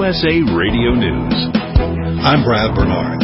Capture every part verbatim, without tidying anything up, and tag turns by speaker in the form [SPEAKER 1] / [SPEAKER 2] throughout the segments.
[SPEAKER 1] S A Radio News.
[SPEAKER 2] I'm Brad Bernards.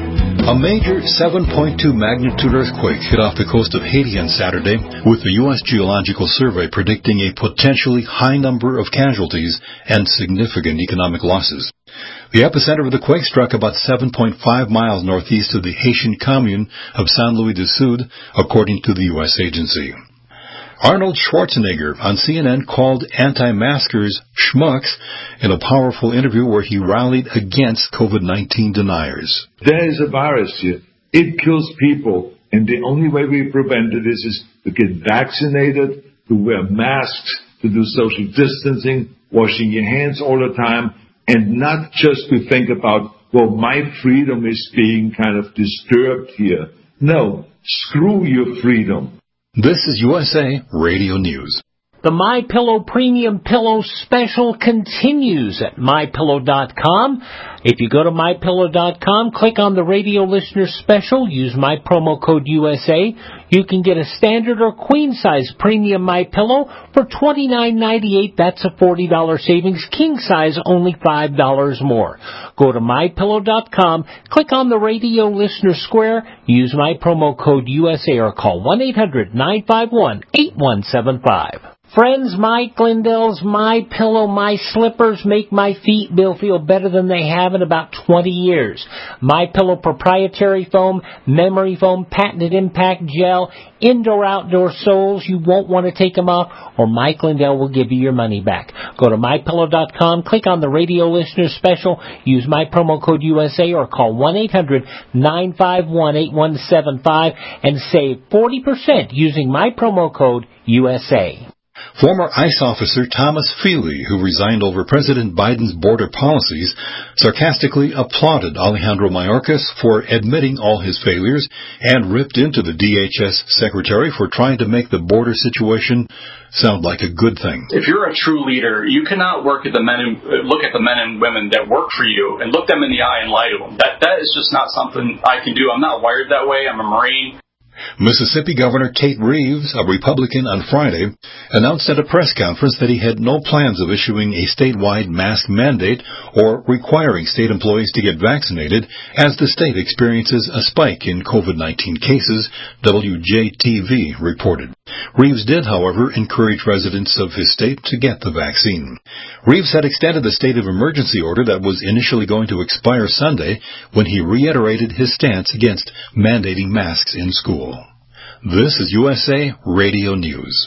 [SPEAKER 2] A major seven point two magnitude earthquake hit off the coast of Haiti on Saturday, with the U S Geological Survey predicting a potentially high number of casualties and significant economic losses. The epicenter of the quake struck about seven point five miles northeast of the Haitian commune of Saint Louis du Sud, according to the U S agency. Arnold Schwarzenegger on C N N called anti-maskers schmucks in a powerful interview where he rallied against COVID nineteen deniers.
[SPEAKER 3] There is a virus here. It kills people, and the only way we prevent it is, is to get vaccinated, to wear masks, to do social distancing, washing your hands all the time, and not just to think about, well, my freedom is being kind of disturbed here. No, screw your freedom.
[SPEAKER 2] This is U S A Radio News.
[SPEAKER 4] The MyPillow Premium Pillow Special continues at my pillow dot com. If you go to my pillow dot com, click on the Radio Listener Special, use my promo code U S A. You can get a standard or queen-size premium MyPillow for twenty-nine ninety-eight. That's a forty dollars savings. King size, only five dollars more. Go to my pillow dot com, click on the Radio Listener Square, use my promo code U S A or call one eight hundred nine five one eight one seven five. Friends, Mike Lindell's My Pillow, My Slippers make my feet feel better than they have in about twenty years. My Pillow proprietary foam, memory foam, patented impact gel, indoor-outdoor soles. You won't want to take them off, or Mike Lindell will give you your money back. Go to my pillow dot com, click on the Radio Listener Special, use my promo code U S A, or call one eight hundred nine five one eight one seven five and save forty percent using my promo code U S A.
[SPEAKER 2] Former ICE officer Thomas Feely, who resigned over President Biden's border policies, sarcastically applauded Alejandro Mayorkas for admitting all his failures and ripped into the D H S secretary for trying to make the border situation sound like a good thing.
[SPEAKER 5] If you're a true leader, you cannot work at the men and, look at the men and women that work for you and look them in the eye and lie to them. That that is just not something I can do. I'm not wired that way. I'm a Marine.
[SPEAKER 2] Mississippi Governor Tate Reeves, a Republican, on Friday, announced at a press conference that he had no plans of issuing a statewide mask mandate or requiring state employees to get vaccinated as the state experiences a spike in COVID nineteen cases, W J T V reported. Reeves did, however, encourage residents of his state to get the vaccine. Reeves had extended the state of emergency order that was initially going to expire Sunday when he reiterated his stance against mandating masks in school. This is U S A Radio News.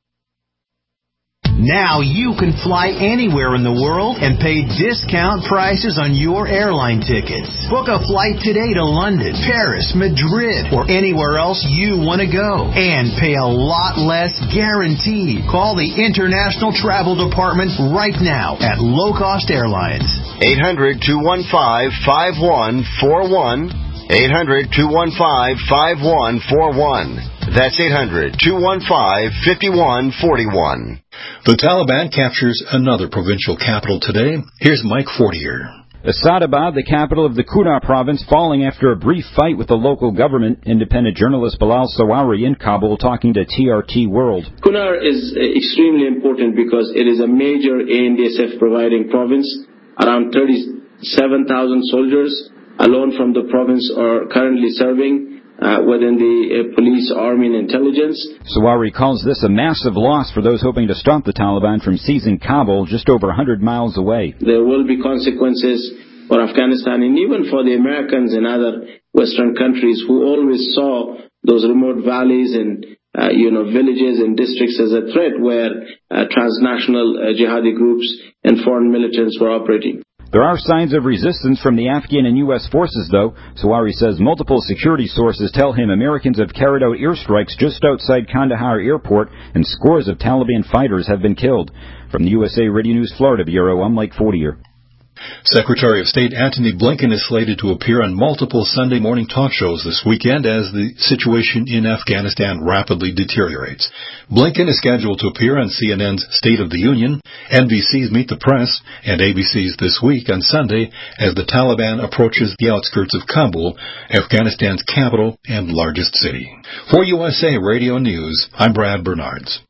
[SPEAKER 6] Now you can fly anywhere in the world and pay discount prices on your airline tickets. Book a flight today to London, Paris, Madrid, or anywhere else you want to go. And pay a lot less guaranteed. Call the International Travel Department right now at Low Cost Airlines.
[SPEAKER 7] eight hundred two one five five one four one. eight hundred two one five five one four one. That's eight hundred two one five five one four one.
[SPEAKER 2] The Taliban captures another provincial capital today. Here's Mike Fortier.
[SPEAKER 8] Asadabad, the capital of the Kunar province, falling after a brief fight with the local government. Independent journalist Bilal Sawari in Kabul talking to T R T World.
[SPEAKER 9] Kunar is extremely important because it is a major A N D S F providing province. Around thirty-seven thousand soldiers alone from the province are currently serving uh, within the uh, police, army, and intelligence.
[SPEAKER 8] Sawari calls this a massive loss for those hoping to stop the Taliban from seizing Kabul, just over one hundred miles away.
[SPEAKER 9] There will be consequences for Afghanistan and even for the Americans and other Western countries who always saw those remote valleys and uh, you know villages and districts as a threat where uh, transnational uh, jihadi groups and foreign militants were operating.
[SPEAKER 8] There are signs of resistance from the Afghan and U S forces, though. Sawari says multiple security sources tell him Americans have carried out airstrikes just outside Kandahar Airport, and scores of Taliban fighters have been killed. From the U S A Radio News Florida Bureau, I'm Mike Fortier.
[SPEAKER 2] Secretary of State Antony Blinken is slated to appear on multiple Sunday morning talk shows this weekend as the situation in Afghanistan rapidly deteriorates. Blinken is scheduled to appear on C N N's State of the Union, N B C's Meet the Press, and A B C's This Week on Sunday as the Taliban approaches the outskirts of Kabul, Afghanistan's capital and largest city. For U S A Radio News, I'm Brad Bernards.